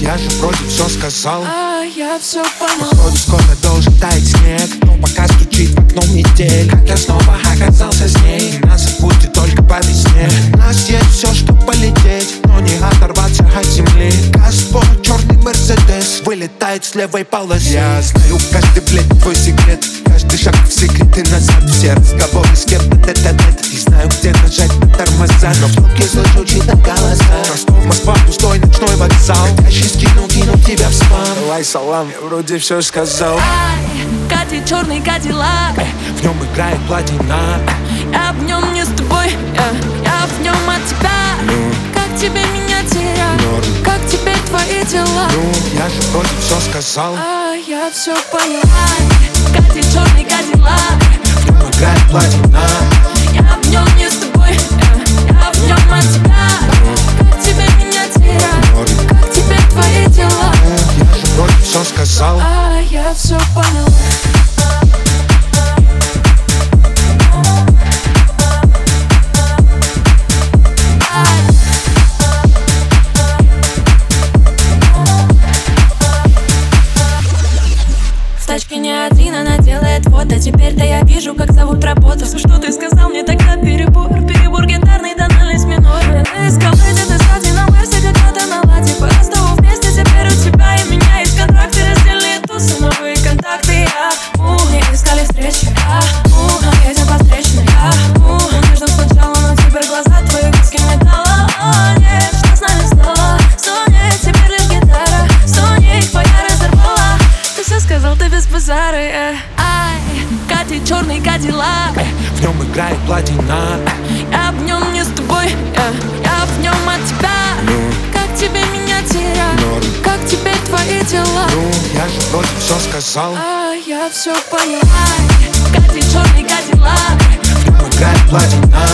я же вроде все сказал. Я все поняла. Походу скоро должен таять снег, но пока стучит в окно метель. Как я снова оказался с ней, нас забудет только по весне. У нас есть все, чтобы полететь, но не оторваться от земли. Газпо, черный Мерседес, вылетает с левой полосы. Я знаю каждый, блядь, твой секрет, каждый шаг в секреты назад. Все разговоры с кем-то тет-а-тет. И знаю, где нажать на тормоза, но в трубке слышу чьи-то голоса. Ростов, Москва, пустой ночной вокзал. Хотящий скинул тебя в спам. Давай салам, я вроде все сказал. Катит черный кадиллак, В нем играет платина. я в нем не с тобой, я в нем от тебя. Как тебе меня терять, как теперь твои дела? Я же вроде все сказал. Я все поняла. Катит черный кадиллак, В нем играет платина. я в нем не с тобой, я в нем от тебя. Как тебе меня терять, как теперь твои дела? Я же вроде все сказал. Я все поняла. В тачке не один, она делает фото. Теперь-то я вижу, как зовут работу. Все, что ты сказал, мне тогда перебор. Перебор гитарный, тональность минор. Ты искал эти стадии на версии, когда-то на ладе. По ростову вместе, теперь у тебя и меня есть контракты. Раздельные тусы, новые контакты. Не искали встречи. Едем по встречной. Надежда сначала, но теперь глаза твои куски металла. Нет, что с нами стало? Стонет теперь лишь гитара. Стонет твоя разорвала. Ты все сказал, ты без базара. Катит черный кадиллак, В нем играет платина. я в нем не с тобой, я в нем от тебя. Как тебе меня терять, как теперь твои дела? Я же вроде все сказал. Я все поняла. Катит черный кадиллак, В нем играет платина.